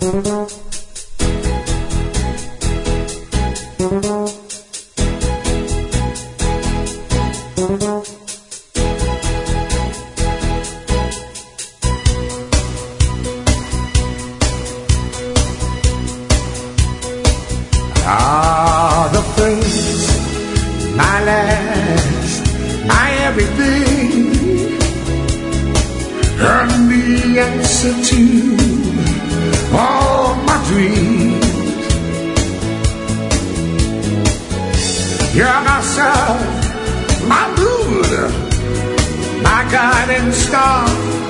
Ah, the first, my last, my everything, and the answer to all my dreams. You're my sun, my moon, my guiding star,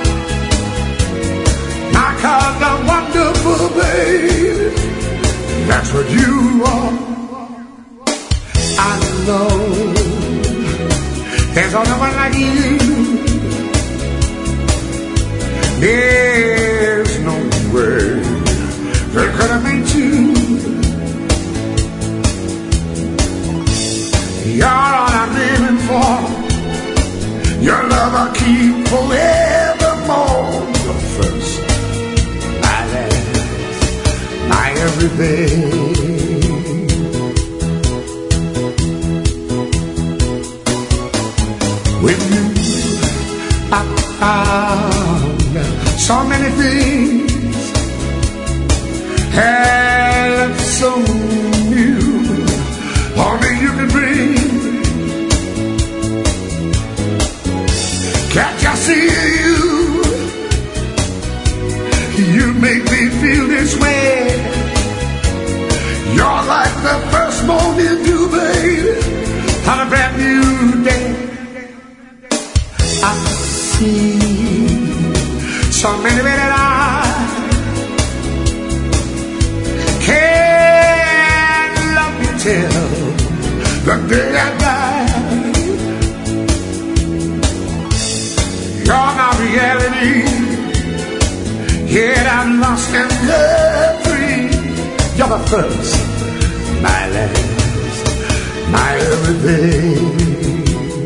my kind of wonderful babe. That's what you are. I know there's only one like you. There's no way that could have been two. You're all I'm living for. Your love I'll keep forevermore. The first, my last, my everything. With you, I found so many things, and so new, only you can bring. Can't you see you? You make me feel this way. You're like the first morning dew, baby, on a brand new day. I see so many that I can't love you till the day I die. You're my reality, yet I'm lost and free. You're the first, my last, my everything.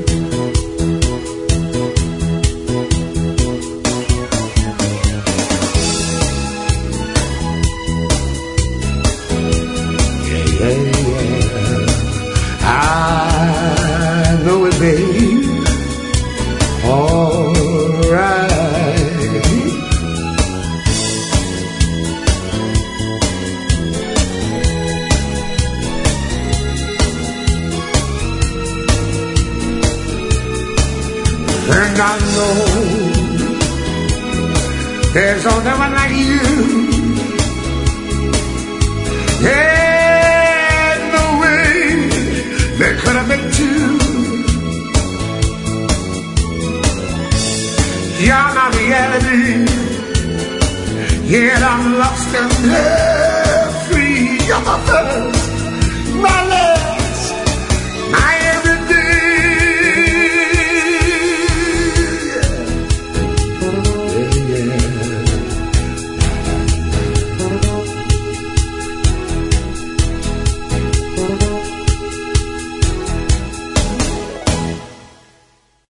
I know it, babe. All right. And I know there's only one like you. There's no way there could have been two. You're my reality, yet I'm lost and free. You're my first,